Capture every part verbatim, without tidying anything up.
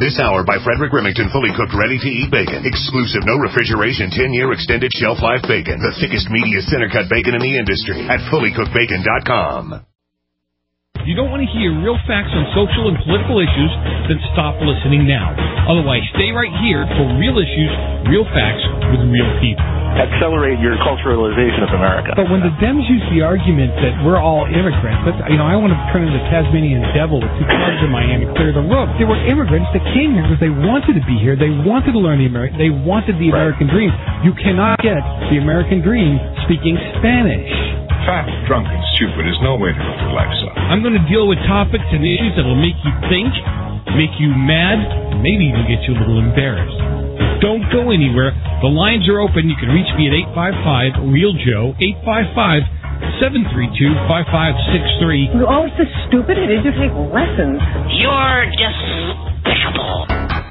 This hour by Frederick Remington, fully cooked, ready-to-eat bacon. Exclusive, no refrigeration, ten-year extended shelf life bacon. The thickest, meatiest, center-cut bacon in the industry at fully cooked bacon dot com. If you don't want to hear real facts on social and political issues, then stop listening now. Otherwise, stay right here for real issues, real facts with real people. Accelerate your culturalization of America. But when the Dems use the argument that we're all immigrants, that's, you know, I want to turn into Tasmanian devil with two clubs in Miami, clear the road. They were immigrants that came here because they wanted to be here. They wanted to learn the American. They wanted the Right. American dream. You cannot get the American dream speaking Spanish. Fat, drunk, and stupid is no way to live your life, son. I'm going to deal with topics and issues that will make you think, make you mad, maybe even get you a little embarrassed. Don't go anywhere. The lines are open. You can reach me at eight five five, REAL Joe, eight five five, seven three two, five five six three. You're always so stupid. I need to take lessons. You're despicable.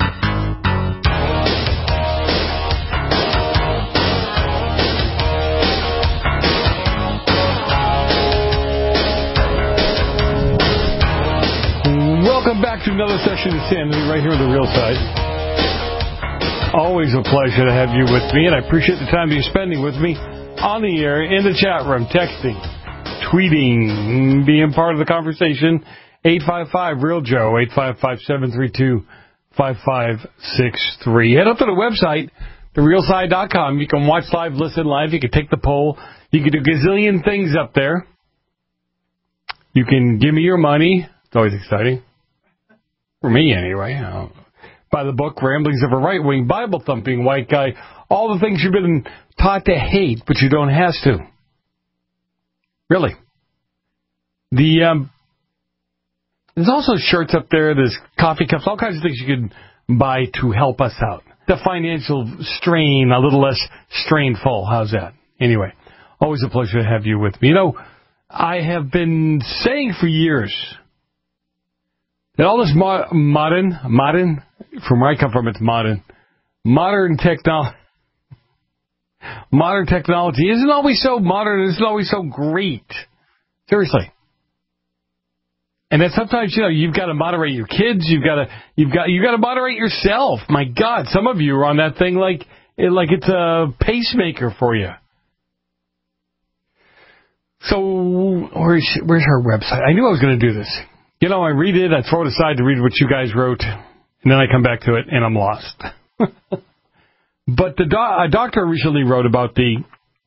Welcome back to another session of Sanity right here on The Real Side. Always a pleasure to have you with me, and I appreciate the time you're spending with me on the air, in the chat room, texting, tweeting, being part of the conversation. eight five five, REAL Joe, eight five five, seven three two, five five six three. Head up to the website, the real side dot com. You can watch live, listen live. You can take the poll. You can do a gazillion things up there. You can give me your money. It's always exciting. For me, anyway. Uh, by the book, Ramblings of a Right-Wing, Bible-Thumping White Guy. All the things you've been taught to hate, but you don't have to. Really. The um, There's also shirts up there. There's coffee cups. All kinds of things you can buy to help us out. The financial strain, a little less strainful. How's that? Anyway, always a pleasure to have you with me. You know, I have been saying for years that all this mo- modern, modern, from where I come from, it's modern, modern technology, modern technology isn't always so modern, isn't always so great. Seriously. And then sometimes, you know, you've got to moderate your kids, you've got to, you've got, you've got to moderate yourself. My God, some of you are on that thing like, like it's a pacemaker for you. So, where's, where's her website? I knew I was going to do this. You know, I read it, I throw it aside to read what you guys wrote, and then I come back to it, and I'm lost. But the do- a doctor recently wrote about the,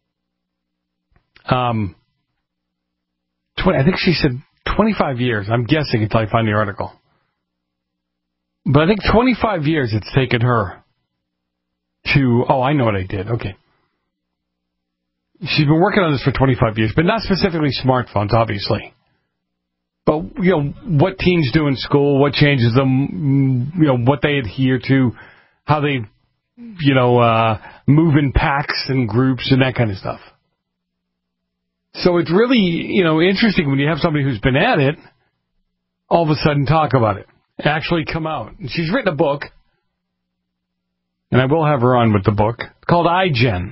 um, twenty, I think she said twenty-five years. I'm guessing until I find the article. But I think twenty-five years it's taken her to, oh, I know what I did. Okay. She's been working on this for twenty-five years, but not specifically smartphones, obviously. But, you know, what teens do in school, what changes them, you know, what they adhere to, how they, you know, uh, move in packs and groups and that kind of stuff. So it's really, you know, interesting when you have somebody who's been at it, all of a sudden talk about it, actually come out. And she's written a book, and I will have her on with the book, called iGen.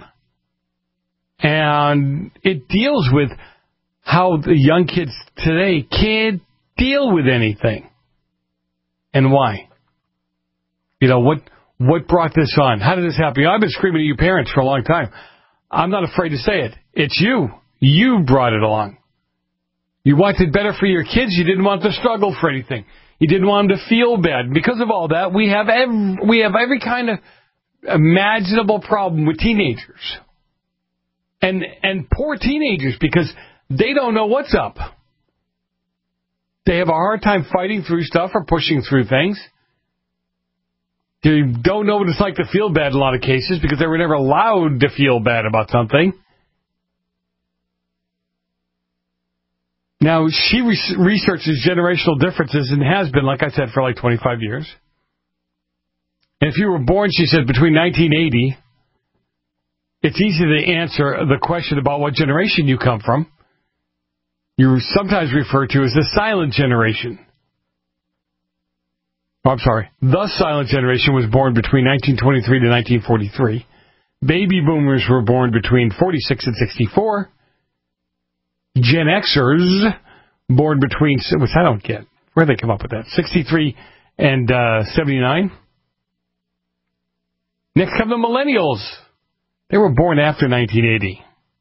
And it deals with how the young kids today can't deal with anything. And why? You know, what what brought this on? How did this happen? You know, I've been screaming at you parents for a long time. I'm not afraid to say it. It's you. You brought it along. You wanted better for your kids. You didn't want to struggle for anything. You didn't want them to feel bad. And because of all that, we have every, we have every kind of imaginable problem with teenagers. And and poor teenagers, because they don't know what's up. They have a hard time fighting through stuff or pushing through things. They don't know what it's like to feel bad in a lot of cases because they were never allowed to feel bad about something. Now, she re- researches generational differences and has been, like I said, for like twenty-five years. And if you were born, she said, between nineteen eighty, it's easy to answer the question about what generation you come from. You're sometimes referred to as the silent generation. Oh, I'm sorry. The silent generation was born between nineteen twenty-three to nineteen forty-three. Baby boomers were born between forty-six and sixty-four. Gen Xers born between, which I don't get. Where did they come up with that? sixty-three and uh, seventy-nine. Next come the millennials. They were born after nineteen eighty.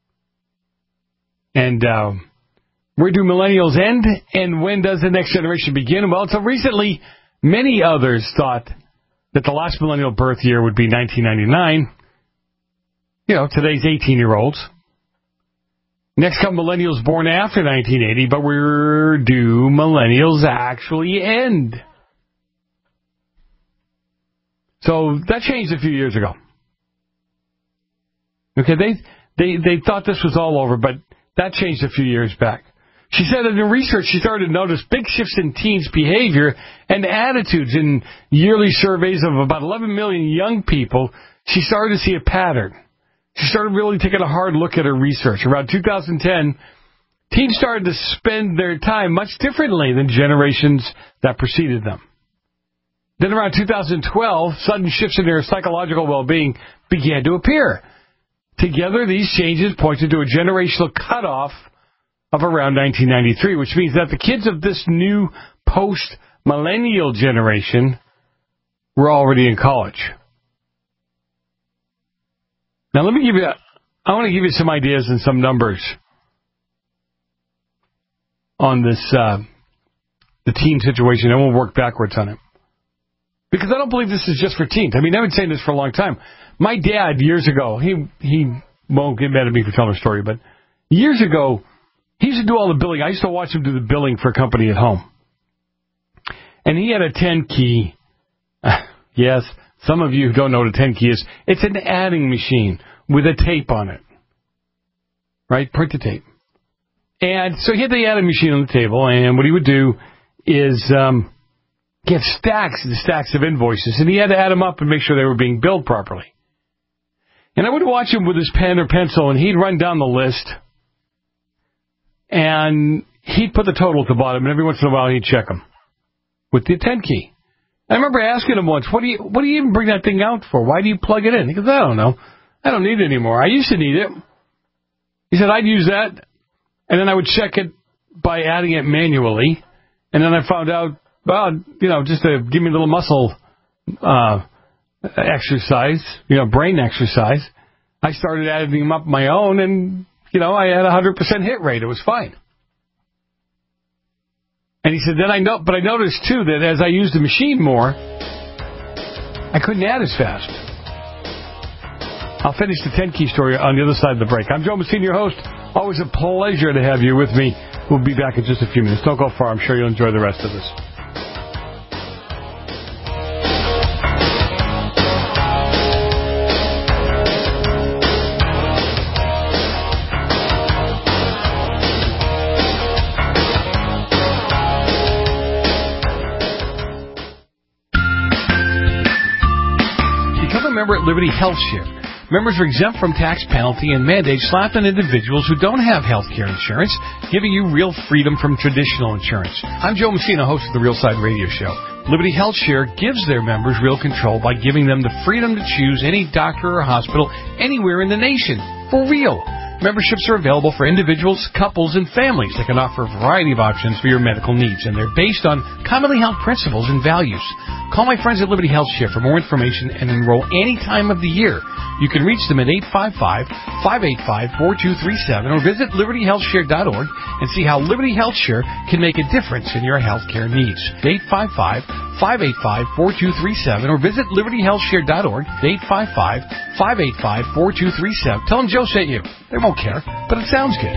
And uh, where do millennials end, and when does the next generation begin? Well, until recently, many others thought that the last millennial birth year would be nineteen ninety-nine. You know, today's eighteen-year-olds. Next come millennials born after nineteen eighty, but where do millennials actually end? So that changed a few years ago. Okay, they they they thought this was all over, but that changed a few years back. She said that in research she started to notice big shifts in teens' behavior and attitudes. In yearly surveys of about eleven million young people, she started to see a pattern. She started really taking a hard look at her research. Around two thousand ten, teens started to spend their time much differently than generations that preceded them. Then around two thousand twelve, sudden shifts in their psychological well-being began to appear. Together, these changes pointed to a generational cutoff of around nineteen ninety-three, which means that the kids of this new post-millennial generation were already in college. Now, let me give you, I want to give you some ideas and some numbers on this, uh, the teen situation, and we'll work backwards on it. Because I don't believe this is just for teens. I mean, I've been saying this for a long time. My dad, years ago, he he won't get mad at me for telling a story, but years ago, he used to do all the billing. I used to watch him do the billing for a company at home. And he had a ten key. Yes, some of you who don't know what a ten key is. It's an adding machine with a tape on it. Right? Print the tape. And so he had the adding machine on the table, and what he would do is um, get stacks and stacks of invoices, and he had to add them up and make sure they were being billed properly. And I would watch him with his pen or pencil, and he'd run down the list, and he'd put the total at the bottom, and every once in a while he'd check them with the ten key. I remember asking him once, what do you what do you even bring that thing out for? Why do you plug it in? He goes, I don't know. I don't need it anymore. I used to need it. He said, I'd use that, and then I would check it by adding it manually, and then I found out, well, you know, just to give me a little muscle uh, exercise, you know, brain exercise, I started adding them up my own, and, you know, I had a one hundred percent hit rate. It was fine. And he said, then I know, but I noticed, too, that as I used the machine more, I couldn't add as fast. I'll finish the ten-key story on the other side of the break. I'm Joe Messina, your host. Always a pleasure to have you with me. We'll be back in just a few minutes. Don't go far. I'm sure you'll enjoy the rest of this. Member at Liberty Health Share. Members are exempt from tax penalty and mandates slapped on individuals who don't have health care insurance, giving you real freedom from traditional insurance. I'm Joe Messina, host of the Real Side Radio Show. Liberty Health Share gives their members real control by giving them the freedom to choose any doctor or hospital anywhere in the nation. For real. Memberships are available for individuals, couples, and families that can offer a variety of options for your medical needs, and they're based on commonly held principles and values. Call my friends at Liberty Health Share for more information and enroll any time of the year. You can reach them at eight five five, five eight five, four two three seven or visit liberty health share dot org and see how Liberty Health Share can make a difference in your health care needs. eight five five, five eight five, four two three seven or visit liberty health share dot org, eight five five, five eight five, four two three seven. Tell them Joe sent you. They won't care, but it sounds good.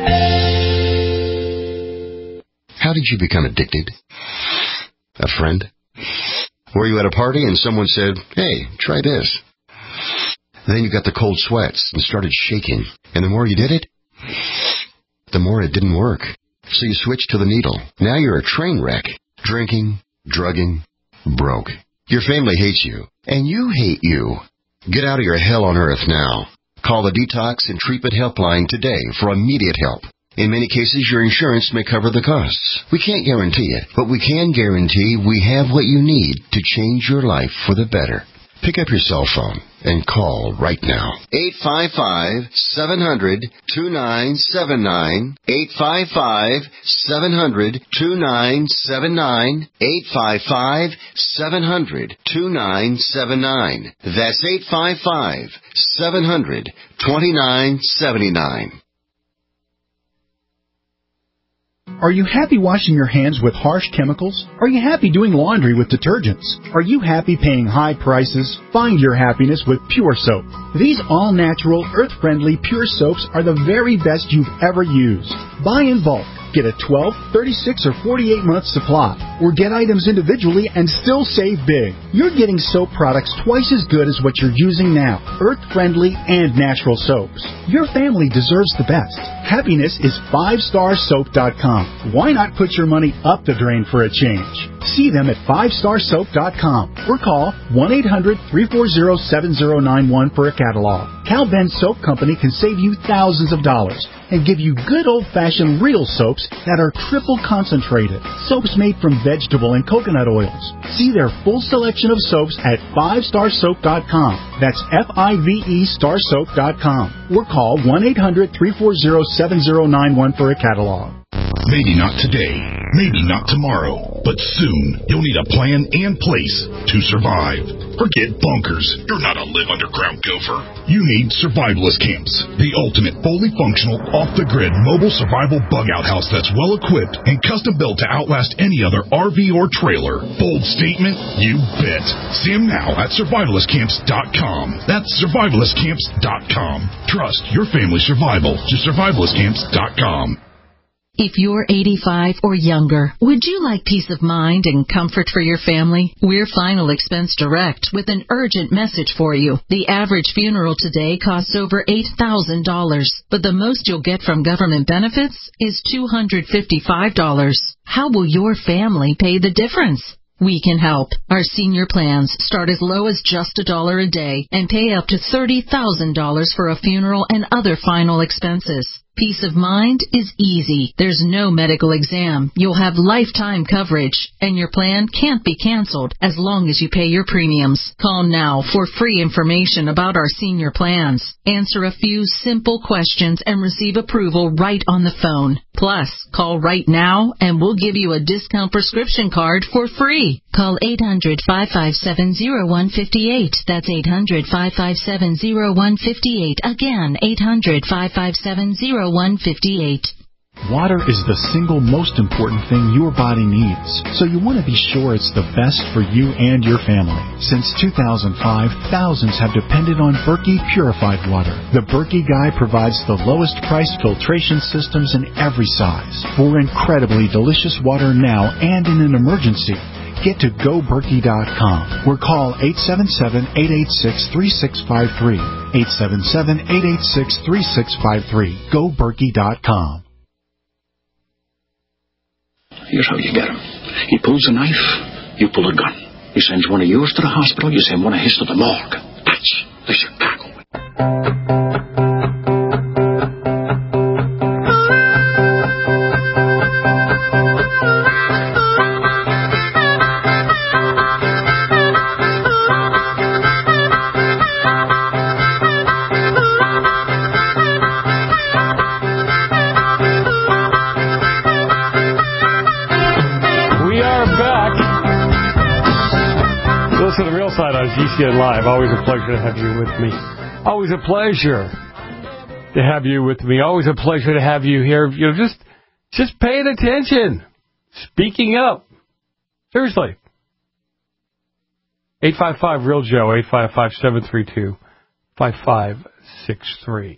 How did you become addicted? A friend? Were you at a party and someone said, hey, try this? Then you got the cold sweats and started shaking. And the more you did it, the more it didn't work. So you switched to the needle. Now you're a train wreck. Drinking, drugging, broke. Your family hates you. And you hate you. Get out of your hell on earth now. Call the Detox and Treatment Helpline today for immediate help. In many cases, your insurance may cover the costs. We can't guarantee it, but we can guarantee we have what you need to change your life for the better. Pick up your cell phone and call right now. eight five five, seven hundred, two nine seven nine. eight five five, seven hundred, two nine seven nine. eight five five, seven hundred, two nine seven nine. That's eight five five, seven hundred, two nine seven nine. Are you happy washing your hands with harsh chemicals? Are you happy doing laundry with detergents? Are you happy paying high prices? Find your happiness with Pure Soap. These all-natural, earth-friendly Pure Soaps are the very best you've ever used. Buy in bulk. Get a twelve, thirty-six, or forty-eight month supply. Or get items individually and still save big. You're getting soap products twice as good as what you're using now. Earth-friendly and natural soaps. Your family deserves the best. Happiness is five star soap dot com. Why not put your money up the drain for a change? See them at five star soap dot com or call one eight hundred, three four zero, seven zero nine one for a catalog. Cal Ben Soap Company can save you thousands of dollars and give you good old-fashioned real soaps that are triple concentrated. Soaps made from vegetable and coconut oils. See their full selection of soaps at five star soap dot com. That's F I V E star soap dot com. Or call one eight hundred, three four zero, seven zero nine one for a catalog. Maybe not today, maybe not tomorrow, but soon you'll need a plan and place to survive. Forget bunkers. You're not a live underground gopher. You need survivalist camps, the ultimate fully functional, off-the-grid mobile survival bug-out house that's well-equipped and custom-built to outlast any other R V or trailer. Bold statement? You bet. See them now at survivalist camps dot com. That's survivalist camps dot com. Trust your family's survival to survivalist camps dot com. If you're eighty-five or younger, would you like peace of mind and comfort for your family? We're Final Expense Direct with an urgent message for you. The average funeral today costs over eight thousand dollars, but the most you'll get from government benefits is two hundred fifty-five dollars. How will your family pay the difference? We can help. Our senior plans start as low as just a dollar a day and pay up to thirty thousand dollars for a funeral and other final expenses. Peace of mind is easy. There's no medical exam. You'll have lifetime coverage, and your plan can't be canceled as long as you pay your premiums. Call now for free information about our senior plans. Answer a few simple questions and receive approval right on the phone. Plus, call right now and we'll give you a discount prescription card for free. Call eight hundred, five five seven, zero one five eight. That's eight hundred, five five seven, zero one five eight. Again, eight hundred, five five seven, zero one five eight. Water is the single most important thing your body needs, so you want to be sure it's the best for you and your family. Since two thousand five, thousands have depended on Berkey Purified Water. The Berkey Guy provides the lowest priced filtration systems in every size for incredibly delicious water now and in an emergency. Get to go berkey dot com or call eight seven seven, eight eight six, three six five three. eight seven seven, eight eight six, three six five three. go berkey dot com. Here's how you get him. He pulls a knife, you pull a gun. He sends one of yours to the hospital, you send one of his to the morgue. That's the Chicago way. To the Real Side on G C N Live. Always a pleasure to have you with me. Always a pleasure to have you with me. Always a pleasure to have you here. You know, just just paying attention, speaking up. Seriously. eight five five Real Joe. eight five five, seven three two, five five six three.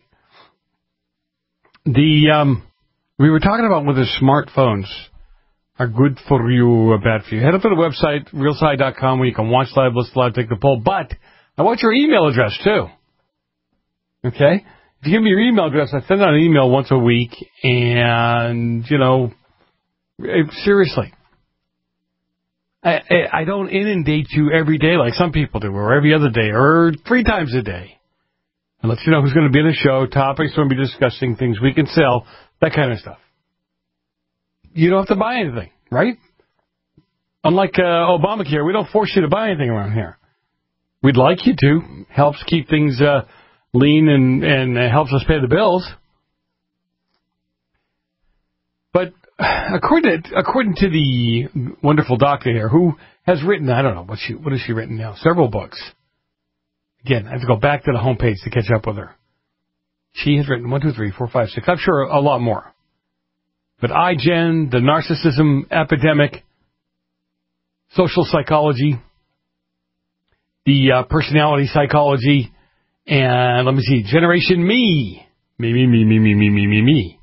The um, we were talking about whether smartphones are good for you or bad for you. Head up to the website, real side dot com, where you can watch live, listen live, take the poll. But I want your email address, too. Okay? If you give me your email address, I send out an email once a week. And, you know, seriously. I, I, I don't inundate you every day like some people do, or every other day, or three times a day. And let you know who's going to be in the show, topics we're going to be discussing, things we can sell, that kind of stuff. You don't have to buy anything, right? Unlike uh, Obamacare, we don't force you to buy anything around here. We'd like you to. Helps keep things uh, lean and, and uh, helps us pay the bills. But according to, according to the wonderful doctor here, who has written, I don't know, what she what has she written now? Several books. Again, I have to go back to the homepage to catch up with her. She has written one, two, three, four, five, six. I'm sure a lot more. But iGen, the narcissism epidemic, social psychology, the uh, personality psychology, and let me see, Generation Me. Me, me, me, me, me, me, me, me, me.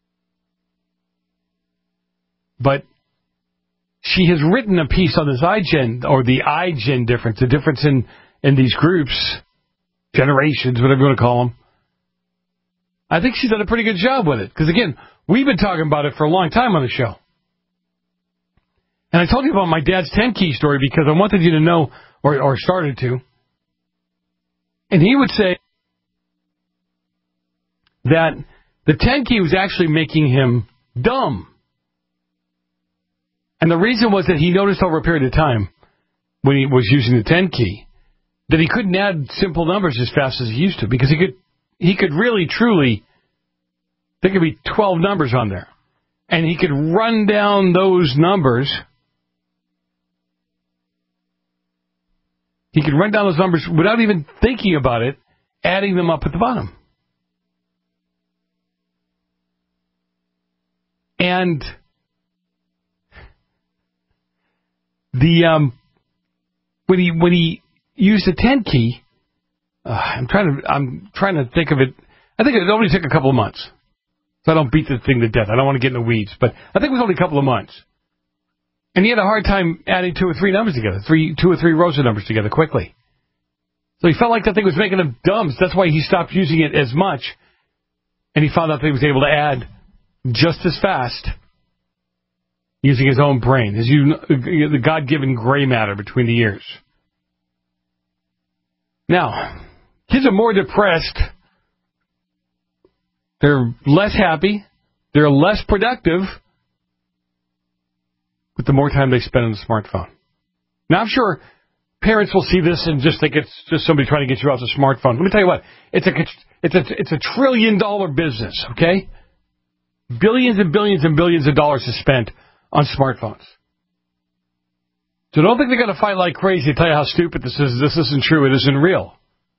But she has written a piece on this iGen, or the iGen difference, the difference in, in these groups, generations, whatever you want to call them. I think she's done a pretty good job with it. Because, again, we've been talking about it for a long time on the show. And I told you about my dad's ten-key story because I wanted you to know, or, or started to. And he would say that the ten-key was actually making him dumb. And the reason was that he noticed over a period of time, when he was using the ten-key, that he couldn't add simple numbers as fast as he used to, because he could he could really, truly, there could be twelve numbers on there. And he could run down those numbers. He could run down those numbers without even thinking about it, adding them up at the bottom. And the um, when he when he used the ten key, uh, I'm trying to I'm trying to think of it. I think it only took a couple of months, so I don't beat the thing to death. I don't want to get in the weeds, but I think it was only a couple of months. And he had a hard time adding two or three numbers together, three, two or three rows of numbers together quickly. So he felt like that thing was making him dumb. So that's why he stopped using it as much. And he found out that he was able to add just as fast using his own brain, his the God-given gray matter between the ears. Now, kids are more depressed. They're less happy. They're less productive with the more time they spend on the smartphone. Now, I'm sure parents will see this and just think it's just somebody trying to get you off the smartphone. Let me tell you what. It's a, it's a, it's a trillion dollar business, okay? Billions and billions and billions of dollars is spent on smartphones. So don't think they're going to fight like crazy to tell you how stupid this is. This isn't true. It isn't real.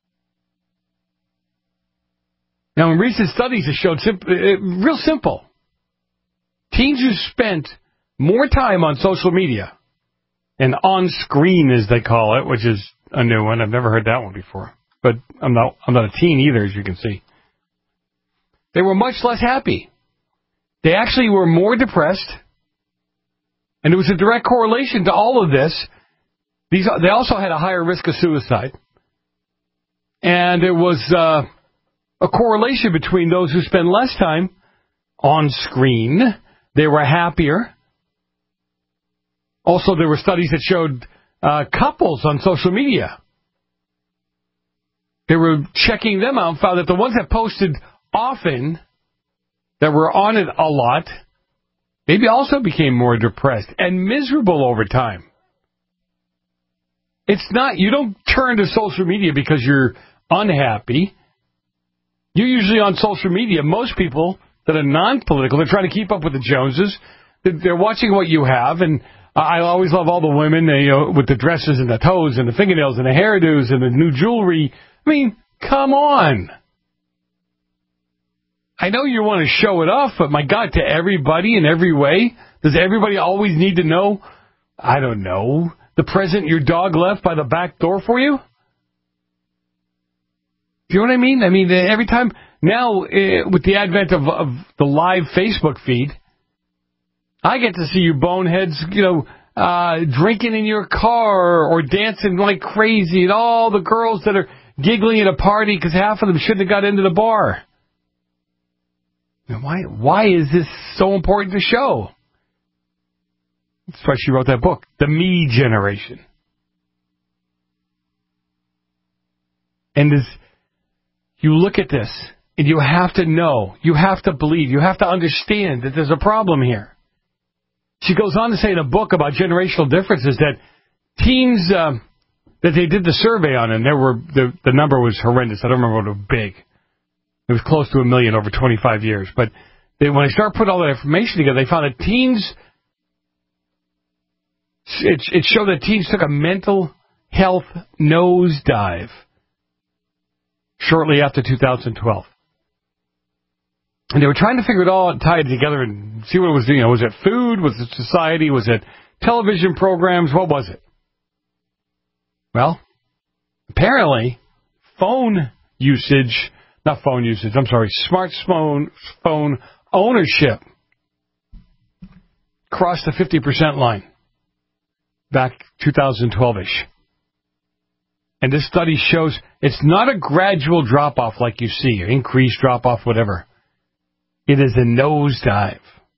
Now, in recent studies, it showed simp- uh, real simple. Teens who spent more time on social media and on screen, as they call it, which is a new one. I've never heard that one before. But I'm not I'm not a teen either, as you can see. They were much less happy. They actually were more depressed. And there was a direct correlation to all of this. These They also had a higher risk of suicide. And there was uh, a correlation between those who spend less time on screen. They were happier. Also, there were studies that showed uh, couples on social media. They were checking them out and found that the ones that posted often, that were on it a lot, maybe also became more depressed and miserable over time. It's not, you don't turn to social media because you're unhappy. You're usually on social media. Most people that are non-political, they're trying to keep up with the Joneses. They're watching what you have, and I always love all the women, you know, with the dresses and the toes and the fingernails and the hairdos and the new jewelry. I mean, come on. I know you want to show it off, but my God, to everybody in every way? Does everybody always need to know, I don't know, the present your dog left by the back door for you? Do you know what I mean? I mean, every time now, uh, with the advent of, of the live Facebook feed, I get to see you boneheads, you know, uh, drinking in your car or dancing like crazy, and all the girls that are giggling at a party because half of them shouldn't have got into the bar. Now, why, why is this so important to show? That's why she wrote that book, The Me Generation. And as you look at this, and you have to know, you have to believe, you have to understand that there's a problem here. She goes on to say in a book about generational differences that teens, um, that they did the survey on, and there were the the number was horrendous. I don't remember what it was big. It was close to a million over twenty-five years. But they, when I started putting all that information together, they found that teens, it, it showed that teens took a mental health nosedive shortly after two thousand twelve. And they were trying to figure it all out, tie it together and see what it was doing. You know, was it food? Was it society? Was it television programs? What was it? Well, apparently, phone usage, not phone usage, I'm sorry, smartphone phone ownership crossed the fifty percent line back twenty twelve-ish. And this study shows it's not a gradual drop-off like you see, or increased drop-off, whatever. It is a nosedive.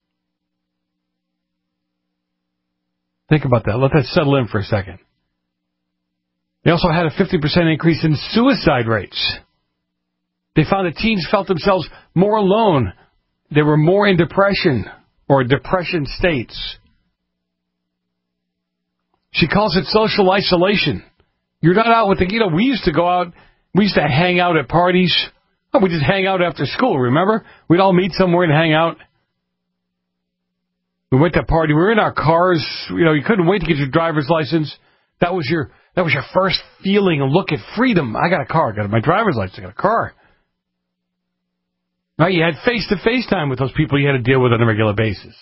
Think about that. Let that settle in for a second. They also had a fifty percent increase in suicide rates. They found that teens felt themselves more alone. They were more in depression or depression states. She calls it social isolation. You're not out with the, you know, we used to go out, we used to hang out at parties. Oh, we just hang out after school, remember? We'd all meet somewhere and hang out. We went to a party. We were in our cars. You know, you couldn't wait to get your driver's license. That was your that was your first feeling, a look at freedom. I got a car. I got my driver's license. I got a car. Right? You had face-to-face time with those people you had to deal with on a regular basis.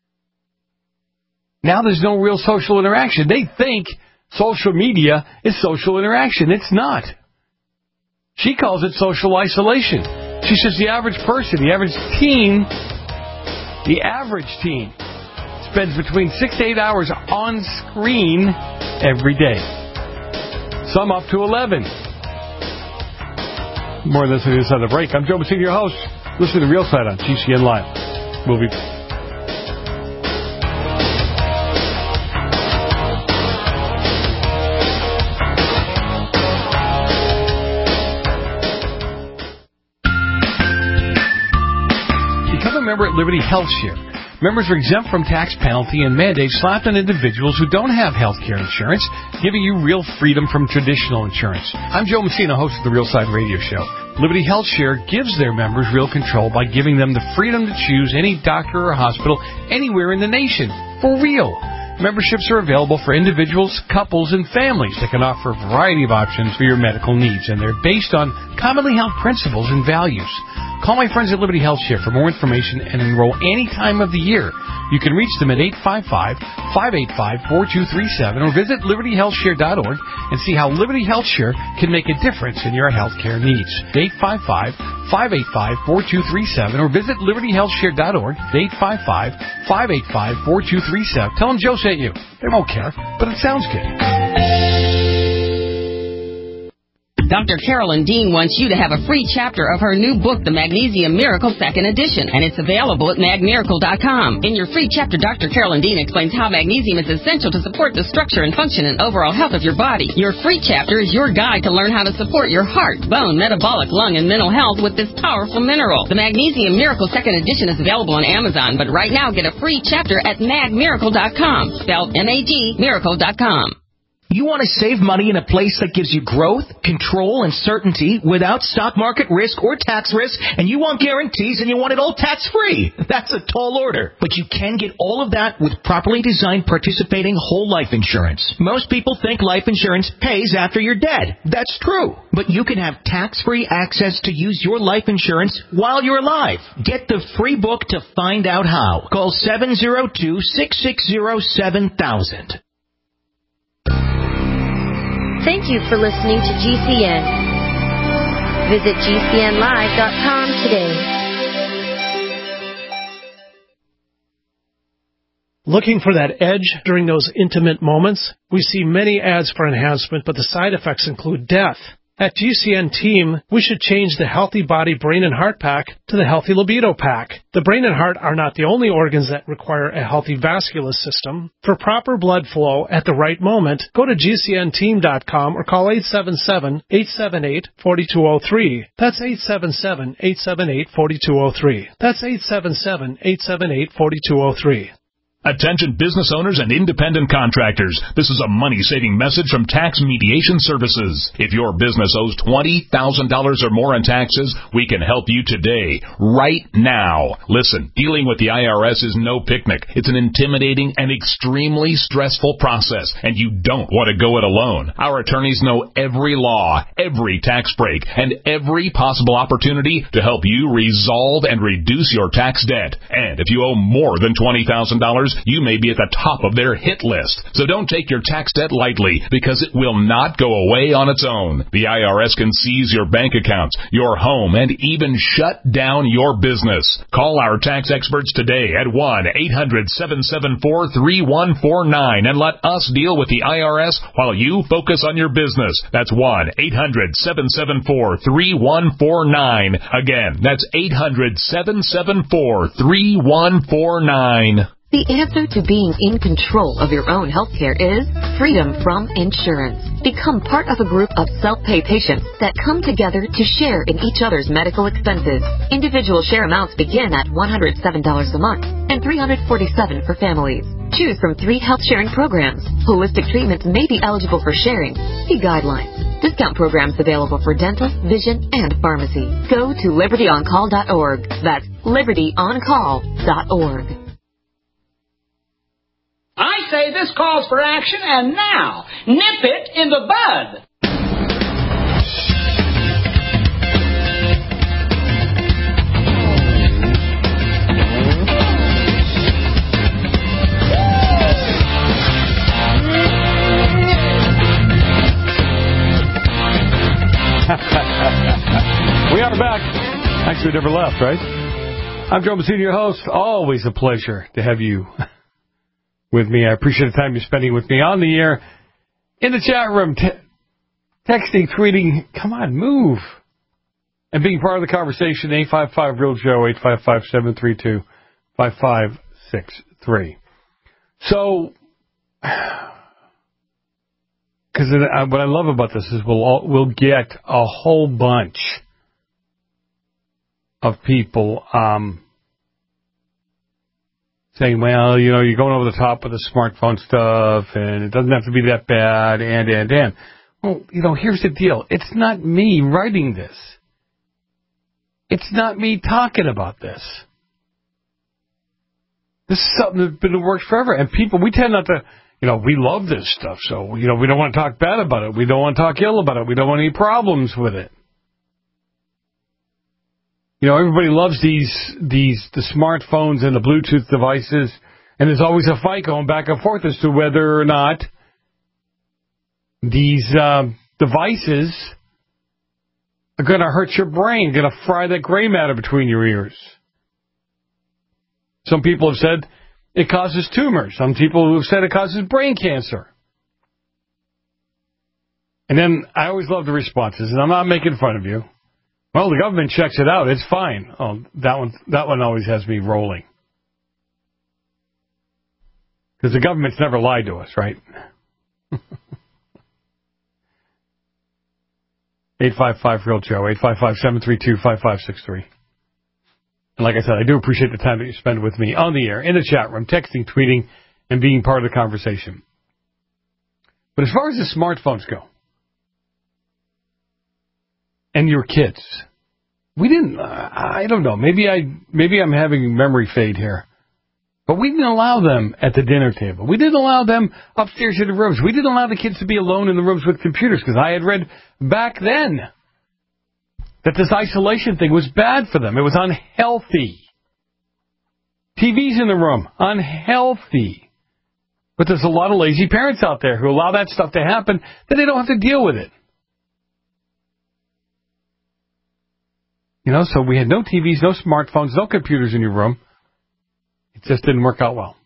Now there's no real social interaction. They think social media is social interaction. It's not. She calls it social isolation. She says the average person, the average teen, the average teen spends between six to eight hours on screen every day. Some up to eleven. More than this on the other side of the break. I'm Joe Messina, your host. Listen to The Real Side on G C N Live. We'll be back. Member at Liberty Health Share. Members are exempt from tax penalty and mandates slapped on individuals who don't have health care insurance, giving you real freedom from traditional insurance. I'm Joe Messina, host of the Real Side Radio Show. Liberty Health Share gives their members real control by giving them the freedom to choose any doctor or hospital anywhere in the nation. For real. Memberships are available for individuals, couples, and families that can offer a variety of options for your medical needs, and they're based on commonly held principles and values. Call my friends at Liberty Health Share for more information and enroll any time of the year. You can reach them at eight five five, five eight five, four two three seven or visit liberty health share dot org and see how Liberty Health Share can make a difference in your health care needs. eight five five, five eight five, four two three seven or visit liberty health share dot org, eight five five, five eight five, four two three seven. Tell them Joe sent you. They won't care, but it sounds good. Doctor Carolyn Dean wants you to have a free chapter of her new book, The Magnesium Miracle Second Edition, and it's available at mag miracle dot com. In your free chapter, Doctor Carolyn Dean explains how magnesium is essential to support the structure and function and overall health of your body. Your free chapter is your guide to learn how to support your heart, bone, metabolic, lung, and mental health with this powerful mineral. The Magnesium Miracle Second Edition is available on Amazon, but right now get a free chapter at mag miracle dot com, spelled M A G, miracle dot com. You want to save money in a place that gives you growth, control, and certainty without stock market risk or tax risk, and you want guarantees and you want it all tax-free. That's a tall order. But you can get all of that with properly designed participating whole life insurance. Most people think life insurance pays after you're dead. That's true. But you can have tax-free access to use your life insurance while you're alive. Get the free book to find out how. Call seven zero two, six six zero, seven thousand. Thank you for listening to G C N. Visit G C N live dot com today. Looking for that edge during those intimate moments? We see many ads for enhancement, but the side effects include death. At G C N Team, we should change the Healthy Body Brain and Heart Pack to the Healthy Libido Pack. The brain and heart are not the only organs that require a healthy vascular system. For proper blood flow at the right moment, go to G C N team dot com or call eight seven seven, eight seven eight, four two zero three. That's eight seven seven, eight seven eight, four two zero three. That's eight seven seven, eight seven eight, four two zero three. Attention business owners and independent contractors. This is a money-saving message from Tax Mediation Services. If your business owes twenty thousand dollars or more in taxes, we can help you today, right now. Listen, dealing with the I R S is no picnic. It's an intimidating and extremely stressful process, and you don't want to go it alone. Our attorneys know every law, every tax break, and every possible opportunity to help you resolve and reduce your tax debt. And if you owe more than twenty thousand dollars, you may be at the top of their hit list. So don't take your tax debt lightly, because it will not go away on its own. The I R S can seize your bank accounts, your home, and even shut down your business. Call our tax experts today at one eight hundred seven seven four three one four nine and let us deal with the I R S while you focus on your business. That's one eight hundred seven seven four three one four nine. Again, that's eight hundred seven seven four three one four nine. The answer to being in control of your own healthcare is freedom from insurance. Become part of a group of self-pay patients that come together to share in each other's medical expenses. Individual share amounts begin at one hundred seven dollars a month and three hundred forty-seven dollars for families. Choose from three health sharing programs. Holistic treatments may be eligible for sharing. See guidelines. Discount programs available for dental, vision, and pharmacy. Go to liberty on call dot org. That's liberty on call dot org. I say this calls for action, and now, nip it in the bud. We are back. Actually, never left, right? I'm Joe Messina, your host. Always a pleasure to have you with me. I appreciate the time you're spending with me on the air, in the chat room, te- texting, tweeting. Come on, move. And being part of the conversation, eight five five real Joe, eight five five, seven three two, five five six three. So, because what I love about this is we'll all, we'll get a whole bunch of people um, saying, well, you know, you're going over the top with the smartphone stuff, and it doesn't have to be that bad, and, and, and. Well, you know, here's the deal. It's not me writing this. It's not me talking about this. This is something that's been in the works forever, and people, we tend not to, you know, we love this stuff, so, you know, we don't want to talk bad about it. We don't want to talk ill about it. We don't want any problems with it. You know, everybody loves these these the smartphones and the Bluetooth devices, and there's always a fight going back and forth as to whether or not these uh, devices are going to hurt your brain, going to fry that gray matter between your ears. Some people have said it causes tumors. Some people have said it causes brain cancer. And then I always love the responses, and I'm not making fun of you. Well, the government checks it out. It's fine. Oh, that one, that one always has me rolling. Because the government's never lied to us, right? eight five five real Joe, eight five five, seven three two, five five six three. And like I said, I do appreciate the time that you spend with me on the air, in the chat room, texting, tweeting, and being part of the conversation. But as far as the smartphones go, and your kids, we didn't, uh, I don't know, maybe, I, maybe I'm having memory fade here, but we didn't allow them at the dinner table. We didn't allow them upstairs in the rooms. We didn't allow the kids to be alone in the rooms with computers, because I had read back then that this isolation thing was bad for them. It was unhealthy. T Vs in the room, unhealthy. But there's a lot of lazy parents out there who allow that stuff to happen, that they don't have to deal with it. You know, so we had no T Vs, no smartphones, no computers in your room. It just didn't work out well.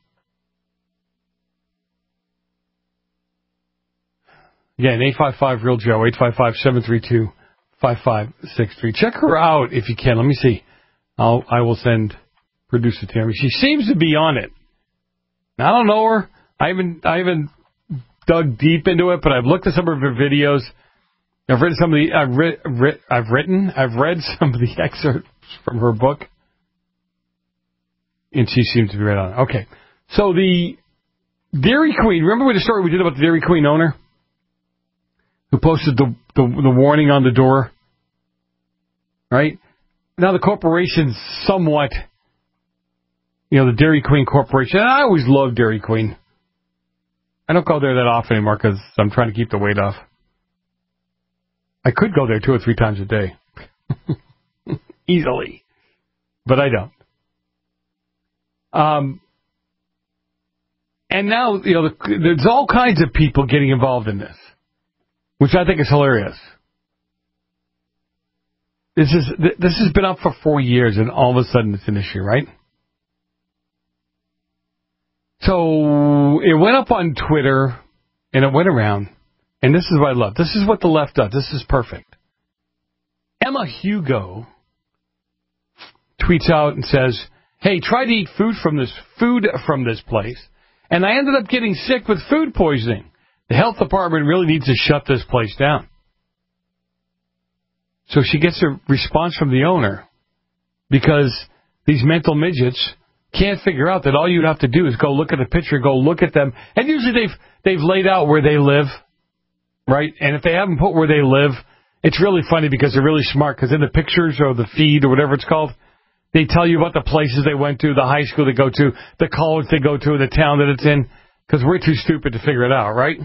Again, eight five five real Joe, eight five five, seven three two, five five six three. Check her out if you can. Let me see. I'll, I will send producer Tammy. She seems to be on it. I don't know her. I haven't, I haven't dug deep into it, but I've looked at some of her videos. I've read some of the, I've, re, re, I've written, I've read some of the excerpts from her book, and she seems to be right on. Okay, So the Dairy Queen, remember the story we did about the Dairy Queen owner who posted the, the, the warning on the door? Right? Now the corporation's somewhat, you know, the Dairy Queen Corporation. I always loved Dairy Queen. I don't go there that often anymore because I'm trying to keep the weight off. I could go there two or three times a day. Easily. But I don't. Um, and now, you know, the, there's all kinds of people getting involved in this, which I think is hilarious. This is this has been up for four years, and all of a sudden it's an issue, right? So it went up on Twitter, and it went around, and this is what I love. This is what the left does. This is perfect. Emma Hugo tweets out and says, "Hey, try to eat food from this food from this place, and I ended up getting sick with food poisoning. The health department really needs to shut this place down." So she gets a response from the owner because these mental midgets can't figure out that all you'd have to do is go look at the picture, go look at them, and usually they've they've laid out where they live, right? And if they haven't put where they live, it's really funny because they're really smart because in the pictures or the feed or whatever it's called, they tell you about the places they went to, the high school they go to, the college they go to, the town that it's in, because we're too stupid to figure it out, right?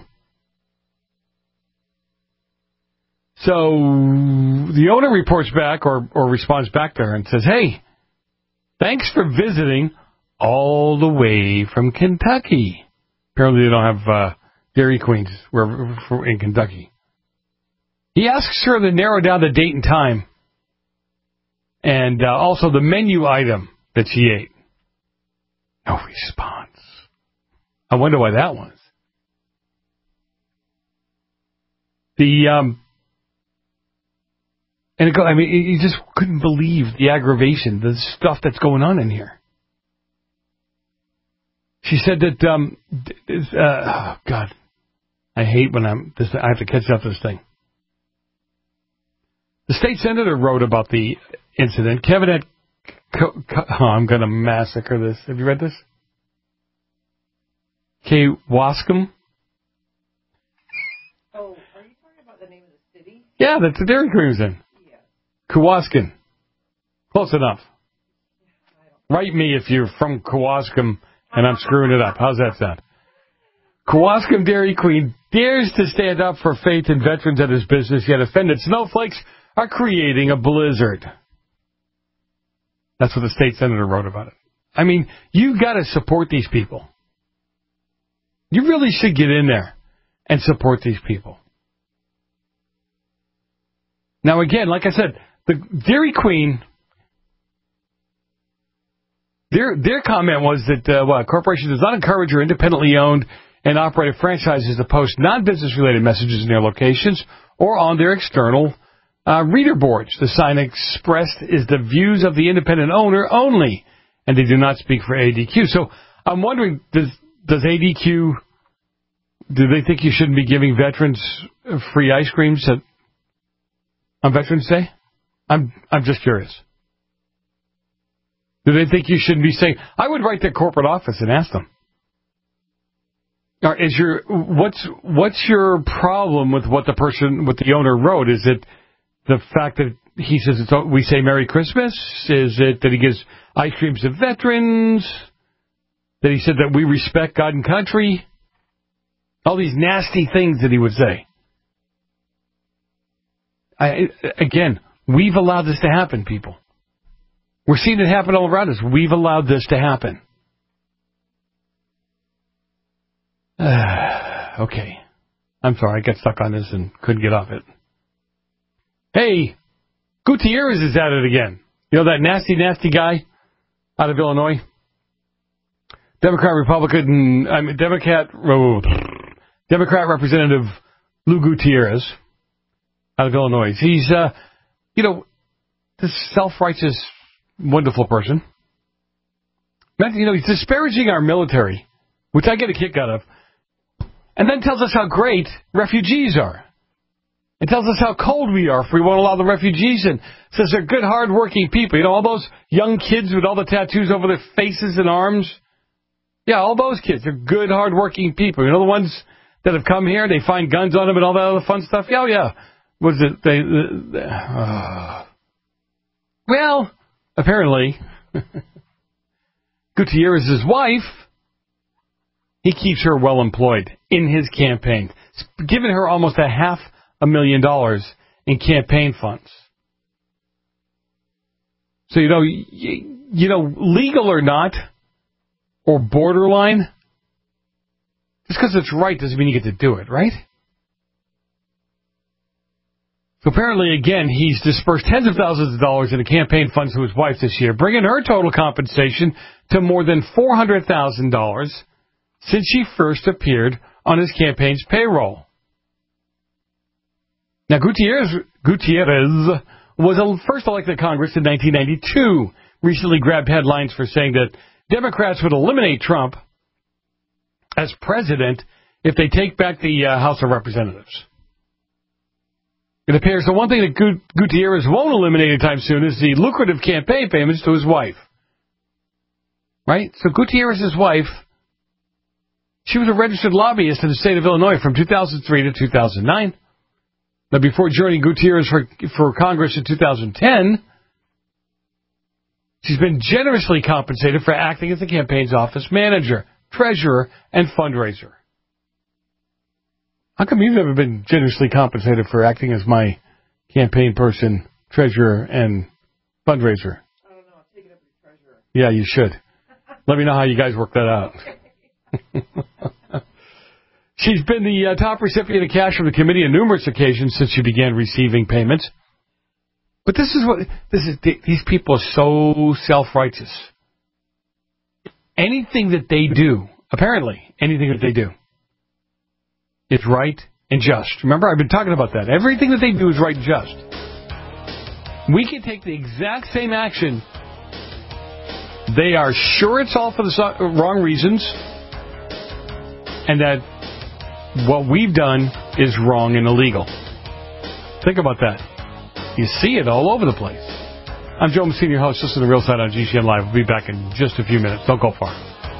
So the owner reports back or, or responds back to her and says, "Hey, thanks for visiting all the way from Kentucky." Apparently they don't have uh, Dairy Queens where, in Kentucky. He asks her to narrow down the date and time and uh, also the menu item that she ate. No response. I wonder why that was. The... um. And it go, I mean, you just couldn't believe the aggravation, the stuff that's going on in here. She said that, um, uh, oh God, I hate when I'm, this, I have to catch up to this thing. The state senator wrote about the incident. Kevin had, oh, I'm going to massacre this. Have you read this? Kay Wascom. Oh, are you talking about the name of the city? Yeah, that's the Dairy Queen was in. Kewaskum. Close enough. Write me if you're from Kewaskum and I'm screwing it up. How's that sound? Kewaskum Dairy Queen dares to stand up for faith and veterans at his business, yet offended snowflakes are creating a blizzard. That's what the state senator wrote about it. I mean, you got to support these people. You really should get in there and support these people. Now, again, like I said, the Dairy Queen, their their comment was that uh, well, a corporation does not encourage or independently owned and operated franchises to post non-business related messages in their locations or on their external uh, reader boards. The sign expressed is the views of the independent owner only, and they do not speak for A D Q. So I'm wondering, does does A D Q, do they think you shouldn't be giving veterans free ice creams at, on Veterans Day? I'm I'm just curious. Do they think you shouldn't be saying? I would write their corporate office and ask them. Or is your what's what's your problem with what the person, what the owner wrote? Is it the fact that he says it's, we say Merry Christmas? Is it that he gives ice creams to veterans? That he said that we respect God and country? All these nasty things that he would say. I, again, we've allowed this to happen, people. We're seeing it happen all around us. We've allowed this to happen. Uh, okay. I'm sorry, I got stuck on this and couldn't get off it. Hey, Gutierrez is at it again. You know that nasty, nasty guy out of Illinois? Democrat, Republican, I mean, Democrat, oh, Democrat Representative Lou Gutierrez out of Illinois. He's, uh, you know, this self-righteous, wonderful person. You know, he's disparaging our military, which I get a kick out of, and then tells us how great refugees are. It tells us how cold we are if we won't allow the refugees in. Says they're good, hard-working people. You know, all those young kids with all the tattoos over their faces and arms. Yeah, all those kids are good, hard-working people. You know the ones that have come here, they find guns on them and all that other fun stuff? Yeah, oh, yeah. Was it, they, they uh, well, apparently, Gutierrez's wife, he keeps her well employed in his campaign, giving her almost a half a million dollars in campaign funds. So, you know, you, you know, legal or not, or borderline, just because it's right doesn't mean you get to do it, right? So apparently, again, he's dispersed tens of thousands of dollars in the campaign funds to his wife this year, bringing her total compensation to more than four hundred thousand dollars since she first appeared on his campaign's payroll. Now, Gutierrez, Gutierrez was first elected to Congress in nineteen ninety-two, recently grabbed headlines for saying that Democrats would eliminate Trump as president if they take back the uh, House of Representatives. It appears the one thing that Gutierrez won't eliminate anytime soon is the lucrative campaign payments to his wife. Right? So Gutierrez's wife, she was a registered lobbyist in the state of Illinois from two thousand three to two thousand nine. Now, before joining Gutierrez for, for Congress in two thousand ten, she's been generously compensated for acting as the campaign's office manager, treasurer, and fundraiser. How come you've never been generously compensated for acting as my campaign person, treasurer, and fundraiser? I don't know. I'll take it up with the treasurer. Yeah, you should. Let me know how you guys work that out. She's been the uh, top recipient of cash from the committee on numerous occasions since she began receiving payments. But this is what this is. These people are so self-righteous. Anything that they do, apparently, anything that they do, is right and just. Remember, I've been talking about that. Everything that they do is right and just. We can take the exact same action. They are sure it's all for the wrong reasons, and that what we've done is wrong and illegal. Think about that. You see it all over the place. I'm Joe Messina, your host. Listen to the Real Side on G C N Live. We'll be back in just a few minutes. Don't go far.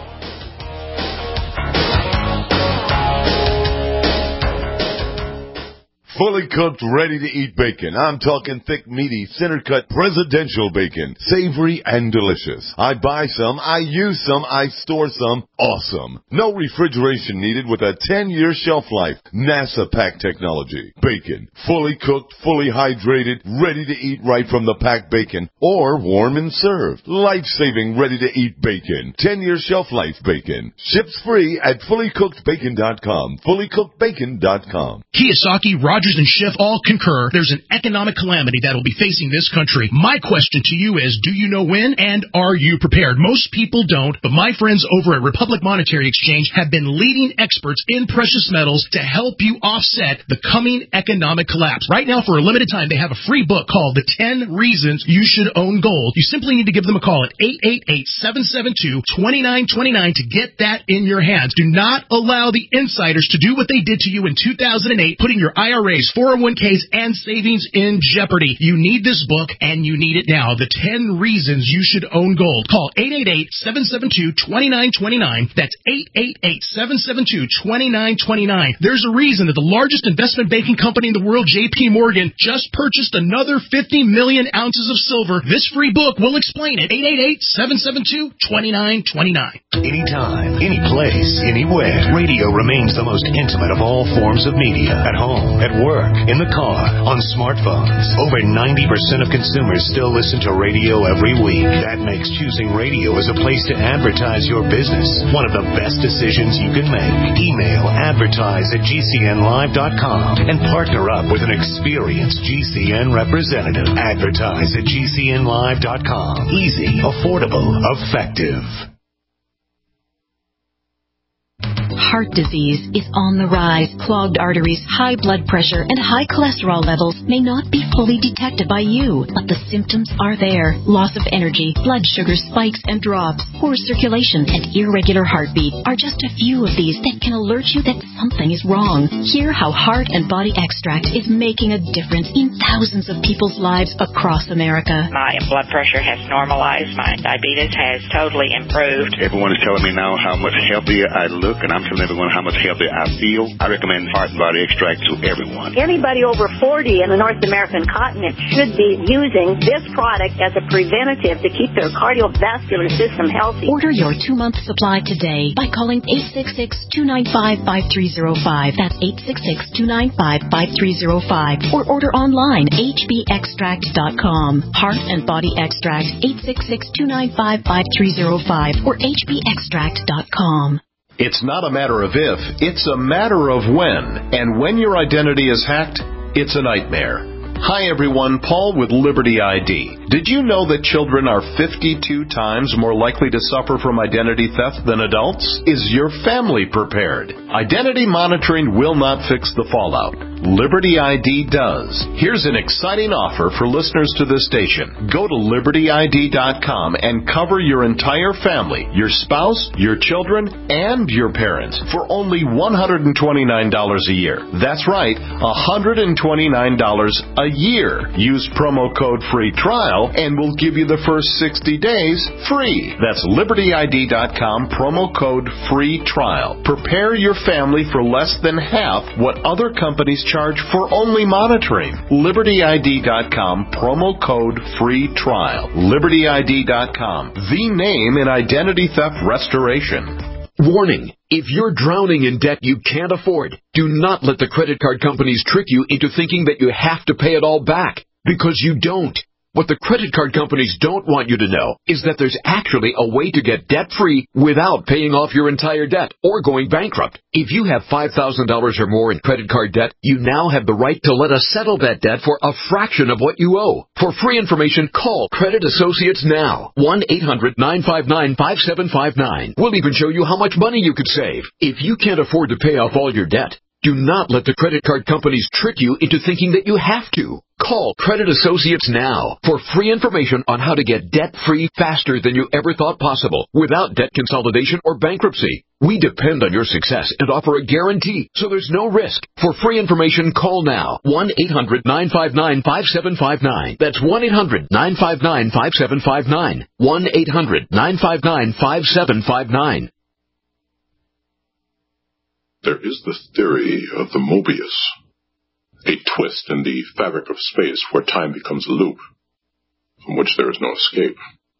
Fully cooked, ready-to-eat bacon. I'm talking thick, meaty, center-cut presidential bacon. Savory and delicious. I buy some, I use some, I store some. Awesome. No refrigeration needed with a ten-year shelf life. NASA pack technology. Bacon. Fully cooked, fully hydrated, ready to eat right from the packed bacon. Or warm and served. Life-saving, ready-to-eat bacon. ten-year shelf life bacon. Ships free at fully cooked bacon dot com. fully cooked bacon dot com. Kiyosaki, Rogers, and Schiff all concur there's an economic calamity that will be facing this country. My question to you is, do you know when, and are you prepared? Most people don't, but my friends over at Republic Monetary Exchange have been leading experts in precious metals to help you offset the coming economic collapse. Right now, for a limited time, they have a free book called The ten Reasons You Should Own Gold. You simply need to give them a call at eight eight eight, seven seven two, two nine two nine to get that in your hands. Do not allow the insiders to do what they did to you in two thousand eight, putting your I R As, four oh one k's, and savings in jeopardy. You need this book, and you need it now. The ten Reasons You Should Own Gold. Call eight eight eight, seven seven two, two nine two nine. That's eight eight eight, seven seven two, two nine two nine. There's a reason that the largest investment banking company in the world, J P Morgan, just purchased another fifty million ounces of silver. This free book will explain it. eight eight eight, seven seven two, two nine two nine. Anytime, any place, anywhere. Radio remains the most intimate of all forms of media. At home, at work, in the car, on smartphones. Over ninety percent of consumers still listen to radio every week. That makes choosing radio as a place to advertise your business one of the best decisions you can make. Email advertise at G C N live dot com and partner up with an experienced G C N representative. Advertise at G C N live dot com. Easy, affordable, effective. heart disease is on the rise. Clogged arteries, high blood pressure, and high cholesterol levels may not be fully detected by you, but the symptoms are there. Loss of energy, blood sugar spikes and drops, poor circulation, and irregular heartbeat are just a few of these that can alert you that something is wrong. Hear how Heart and Body Extract is making a difference in thousands of people's lives across America. My blood pressure has normalized. My diabetes has totally improved. Everyone is telling me now how much healthier I look, and I'm telling everyone how much healthier I feel. I recommend Heart and Body Extract to everyone. Anybody over forty in the North American continent should be using this product as a preventative to keep their cardiovascular system healthy. Order your two-month supply today by calling eight six six, two nine five, five three zero five. That's eight six six, two nine five, five three zero five. Or order online, h b extract dot com. Heart and Body Extract, eight six six, two nine five, five three zero five or h b extract dot com. It's not a matter of if, it's a matter of when. And when your identity is hacked, it's a nightmare. Hi everyone, Paul with Liberty I D. Did you know that children are fifty-two times more likely to suffer from identity theft than adults? Is your family prepared? Identity monitoring will not fix the fallout. Liberty I D does. Here's an exciting offer for listeners to this station. Go to liberty I D dot com and cover your entire family, your spouse, your children, and your parents for only one hundred twenty-nine dollars a year. That's right, one hundred twenty-nine dollars a year. Use promo code free trial and we'll give you the first sixty days free. That's liberty I D dot com, promo code free trial. Prepare your family for less than half what other companies charge for only monitoring. liberty I D dot com, promo code free trial. liberty I D dot com, the name in identity theft restoration. Warning. If you're drowning in debt you can't afford, do not let the credit card companies trick you into thinking that you have to pay it all back, because you don't. What the credit card companies don't want you to know is that there's actually a way to get debt-free without paying off your entire debt or going bankrupt. If you have five thousand dollars or more in credit card debt, you now have the right to let us settle that debt for a fraction of what you owe. For free information, call Credit Associates now. one eight hundred, nine five nine, five seven five nine. We'll even show you how much money you could save. If you can't afford to pay off all your debt, do not let the credit card companies trick you into thinking that you have to. Call Credit Associates now for free information on how to get debt-free faster than you ever thought possible without debt consolidation or bankruptcy. We depend on your success and offer a guarantee, so there's no risk. For free information, call now. one eight hundred, nine five nine, five seven five nine. That's one eight hundred, nine five nine, five seven five nine. one eight hundred, nine five nine, five seven five nine. There is the theory of the Mobius, a twist in the fabric of space where time becomes a loop, from which there is no escape.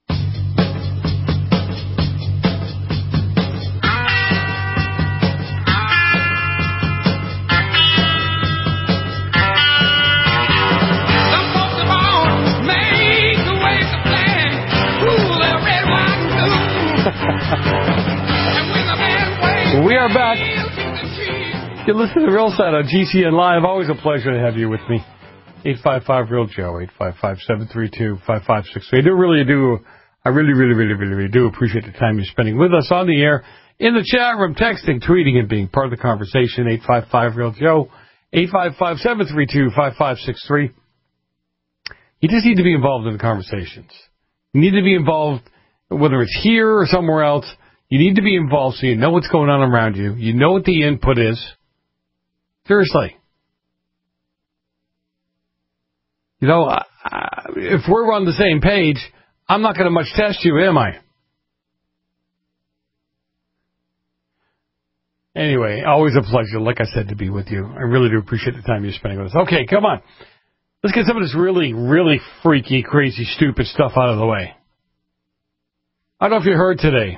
We are back. You listen to the Real Side on G C N Live. Always a pleasure to have you with me. eight five five Real Joe, eight five five, seven three two, five five six three. I do really do, I really, really, really, really, really do appreciate the time you're spending with us on the air, in the chat room, texting, tweeting, and being part of the conversation. eight five five Real Joe, eight five five, seven three two, five five six three. You just need to be involved in the conversations. You need to be involved, whether it's here or somewhere else. You need to be involved so you know what's going on around you. You know what the input is. Seriously. You know, uh, if we're on the same page, I'm not going to much test you, am I? Anyway, always a pleasure, like I said, to be with you. I really do appreciate the time you're spending with us. Okay, come on. Let's get some of this really, really freaky, crazy, stupid stuff out of the way. I don't know if you heard today,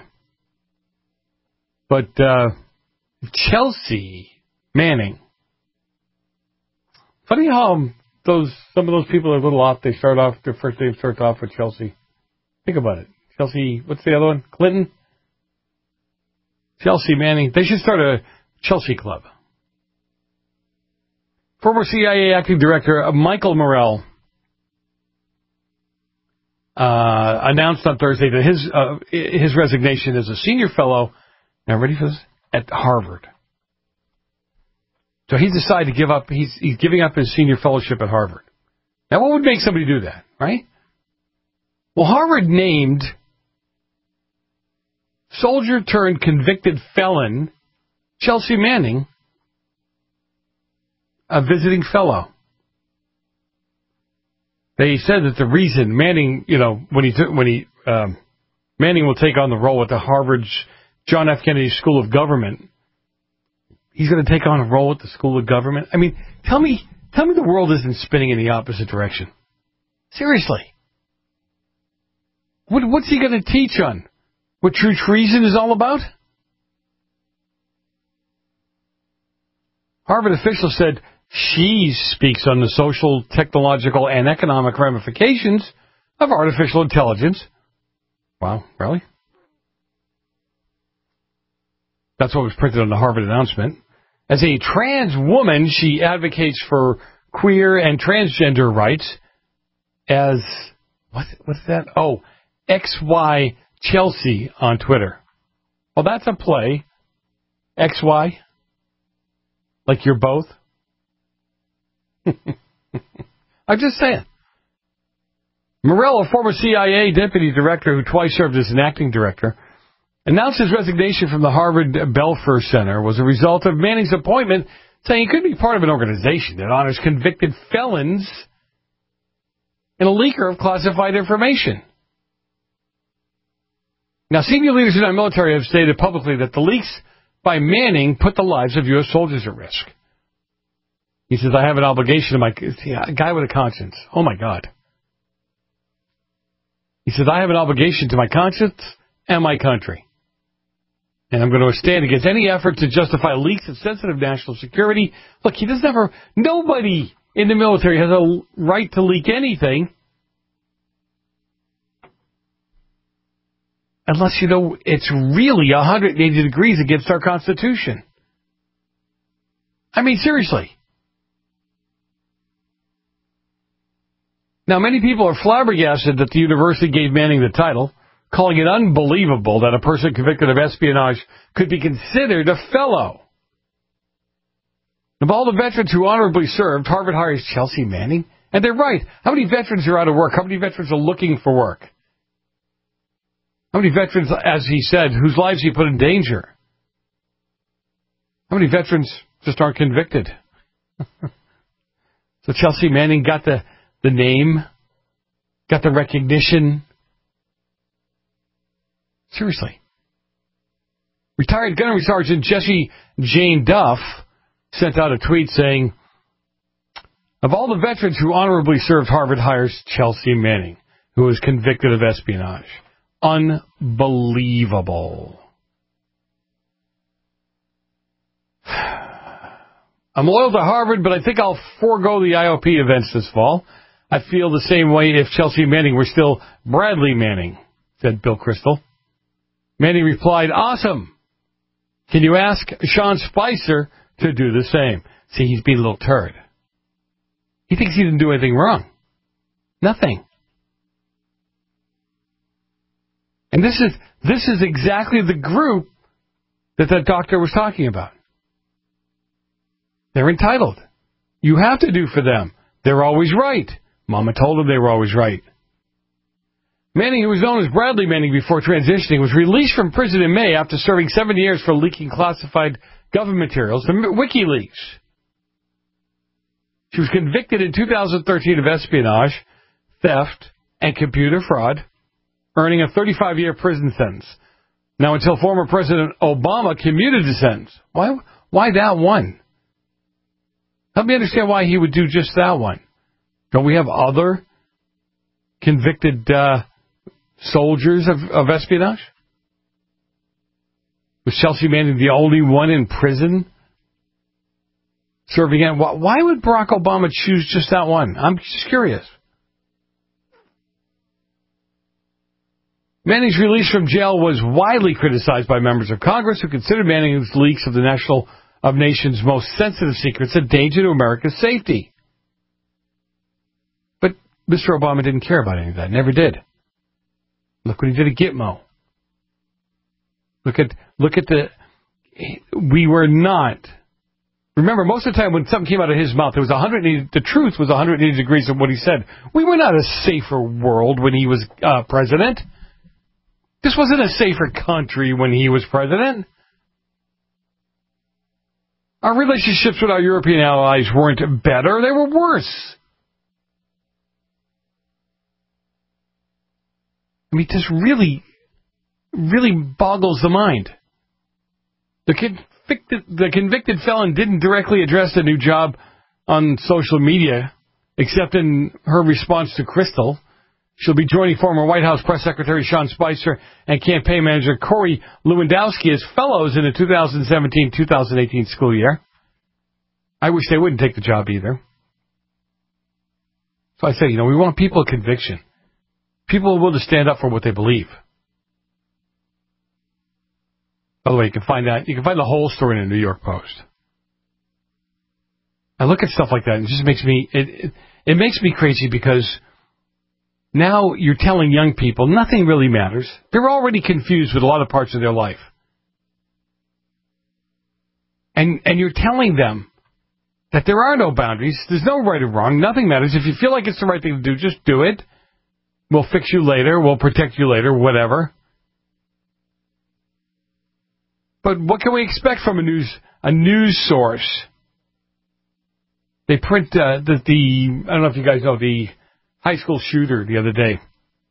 but uh, Chelsea Manning. Funny how those some of those people are a little off. They start off, their first name starts off with Chelsea. Think about it. Chelsea, what's the other one? Clinton? Chelsea Manning. They should start a Chelsea Club. Former C I A acting director Michael Morrell uh, announced on Thursday that his uh, his resignation as a senior fellow, now ready for this, at Harvard. So he's decided to give up, he's, he's giving up his senior fellowship at Harvard. Now, what would make somebody do that, right? Well, Harvard named soldier turned convicted felon Chelsea Manning a visiting fellow. They said that the reason Manning, you know, when he took, when he, um, Manning will take on the role at the Harvard's John F. Kennedy School of Government. He's going to take on a role at the School of Government. I mean, tell me, tell me the world isn't spinning in the opposite direction. Seriously. What, what's he going to teach on? What true treason is all about? Harvard officials said she speaks on the social, technological, and economic ramifications of artificial intelligence. Wow, really? That's what was printed on the Harvard announcement. As a trans woman, she advocates for queer and transgender rights as, what, what's that? Oh, X Y Chelsea on Twitter. Well, that's a play. X Y? Like you're both? I'm just saying. Morell, a former C I A deputy director who twice served as an acting director, announced his resignation from the Harvard Belfer Center was a result of Manning's appointment, saying he could be part of an organization that honors convicted felons and a leaker of classified information. Now, senior leaders in our military have stated publicly that the leaks by Manning put the lives of U S soldiers at risk. He says, I have an obligation to my... See, a guy with a conscience. Oh, my God. He says, I have an obligation to my conscience and my country. And I'm going to stand against any effort to justify leaks of sensitive national security. Look, he doesn't have a... Nobody in the military has a right to leak anything. Unless, you know, it's really one hundred eighty degrees against our Constitution. I mean, seriously. Now, many people are flabbergasted that the university gave Manning the title, calling it unbelievable that a person convicted of espionage could be considered a fellow. Of all the veterans who honorably served, Harvard hires Chelsea Manning. And they're right. How many veterans are out of work? How many veterans are looking for work? How many veterans, as he said, whose lives he put in danger? How many veterans just aren't convicted? So Chelsea Manning got the, the name, got the recognition. Seriously. Retired Gunnery Sergeant Jessie Jane Duff sent out a tweet saying, of all the veterans who honorably served, Harvard hires Chelsea Manning, who was convicted of espionage. Unbelievable. I'm loyal to Harvard, but I think I'll forego the I O P events this fall. I feel the same way if Chelsea Manning were still Bradley Manning, said Bill Crystal. Manning replied, awesome. Can you ask Sean Spicer to do the same? See, he's being a little turd. He thinks he didn't do anything wrong. Nothing. And this is this is exactly the group that that doctor was talking about. They're entitled. You have to do for them. They're always right. Mama told them they were always right. Manning, who was known as Bradley Manning before transitioning, was released from prison in May after serving seven years for leaking classified government materials to WikiLeaks. She was convicted in two thousand thirteen of espionage, theft, and computer fraud, earning a thirty-five year prison sentence. Now, until former President Obama commuted the sentence. Why, why that one? Help me understand why he would do just that one. Don't we have other convicted uh, soldiers of, of espionage? Was Chelsea Manning the only one in prison serving it? Why, why would Barack Obama choose just that one? I'm just curious. Manning's release from jail was widely criticized by members of Congress who considered Manning's leaks of the national of nation's most sensitive secrets a danger to America's safety. But Mister Obama didn't care about any of that. Never did. Look what he did at Gitmo. Look at look at the we were not. Remember, most of the time when something came out of his mouth, it was one hundred eighty, the truth was one hundred eighty degrees of what he said. We were not a safer world when he was uh, president. This wasn't a safer country when he was president. Our relationships with our European allies weren't better, they were worse. I mean, this really, really boggles the mind. The convicted, the convicted felon didn't directly address the new job on social media, except in her response to Crystal. She'll be joining former White House Press Secretary Sean Spicer and campaign manager Corey Lewandowski as fellows in the two thousand seventeen two thousand eighteen school year. I wish they wouldn't take the job either. So I say, you know, we want people of conviction. People who will to stand up for what they believe. By the way, you can find that. You can find the whole story in the New York Post. I look at stuff like that and it just makes me it, it it makes me crazy because now you're telling young people nothing really matters. They're already confused with a lot of parts of their life. And and you're telling them that there are no boundaries, there's no right or wrong, nothing matters. If you feel like it's the right thing to do, just do it. We'll fix you later, we'll protect you later, whatever. But what can we expect from a news a news source? They print uh, the, the, I don't know if you guys know, the high school shooter the other day.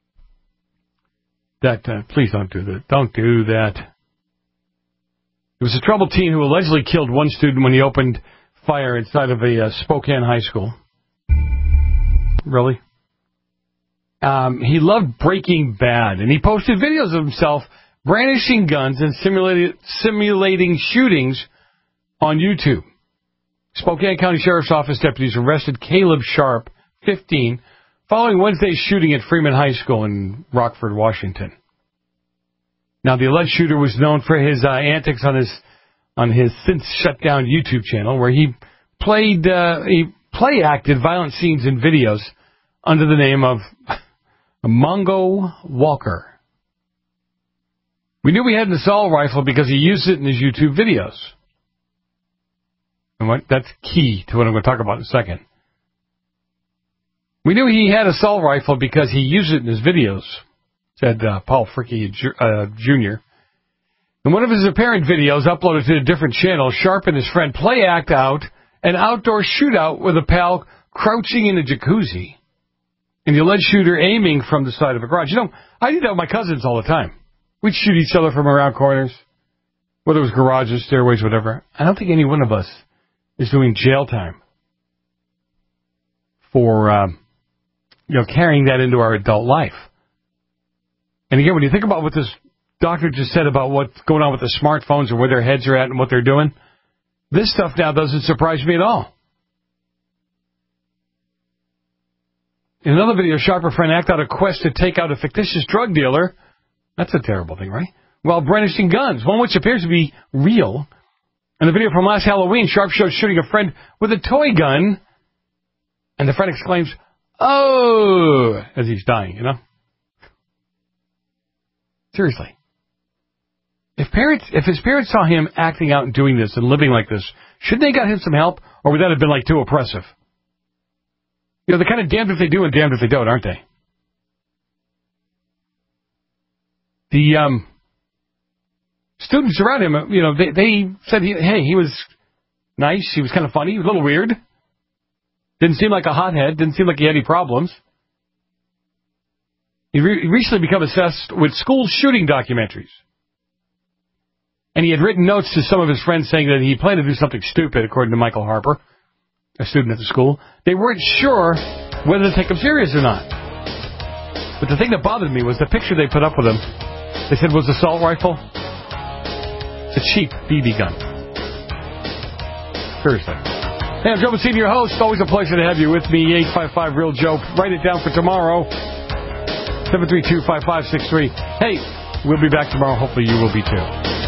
That, uh, please don't do that. Don't do that. It was a troubled teen who allegedly killed one student when he opened fire inside of a uh, Spokane high school. Really? Um, he loved Breaking Bad, and he posted videos of himself brandishing guns and simulated, simulating shootings on YouTube. Spokane County Sheriff's Office deputies arrested Caleb Sharp, fifteen, following Wednesday's shooting at Freeman High School in Rockford, Washington. Now, the alleged shooter was known for his uh, antics on his on his since shut down YouTube channel, where he played uh, he play acted violent scenes in videos under the name of Mongo Walker. We knew he had an assault rifle because he used it in his YouTube videos. And what, that's key to what I'm going to talk about in a second. We knew he had an assault rifle because he used it in his videos, said uh, Paul Fricke uh, Junior In one of his apparent videos uploaded to a different channel, Sharp and his friend play act out an outdoor shootout with a pal crouching in a jacuzzi, and the alleged shooter aiming from the side of a garage. You know, I did that with my cousins all the time. We'd shoot each other from around corners, whether it was garages, stairways, whatever. I don't think any one of us is doing jail time for, um, you know, carrying that into our adult life. And again, when you think about what this doctor just said about what's going on with the smartphones and where their heads are at and what they're doing, this stuff now doesn't surprise me at all. In another video, Sharp and friend act out a quest to take out a fictitious drug dealer. That's a terrible thing, right? While brandishing guns, one which appears to be real. In the video from last Halloween, Sharp shows shooting a friend with a toy gun, and the friend exclaims, "Oh!" as he's dying, you know? Seriously. If parents, if his parents saw him acting out and doing this and living like this, shouldn't they got him some help, or would that have been like too oppressive? You know, they're kind of damned if they do and damned if they don't, aren't they? The um, students around him, you know, they, they said, he, hey, he was nice, he was kind of funny, he was a little weird. Didn't seem like a hothead, didn't seem like he had any problems. He, re- he recently become obsessed with school shooting documentaries. And he had written notes to some of his friends saying that he planned to do something stupid, according to Michael Harper, a student at the school. They weren't sure whether to take him serious or not. But the thing that bothered me was the picture they put up with him. They said was assault rifle. It's a cheap B B gun. Seriously. Hey, I'm Joe Messina, your host. Always a pleasure to have you with me. eight five five real Joe. Write it down for tomorrow. seven three two, five five six three. Hey, we'll be back tomorrow. Hopefully you will be too.